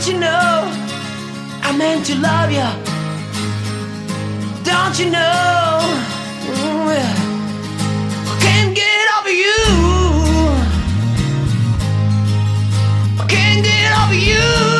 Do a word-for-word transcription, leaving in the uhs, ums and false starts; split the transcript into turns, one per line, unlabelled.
You know, I meant to love you. Don't you know? Mm, yeah. I can't get over you. I can't get over you.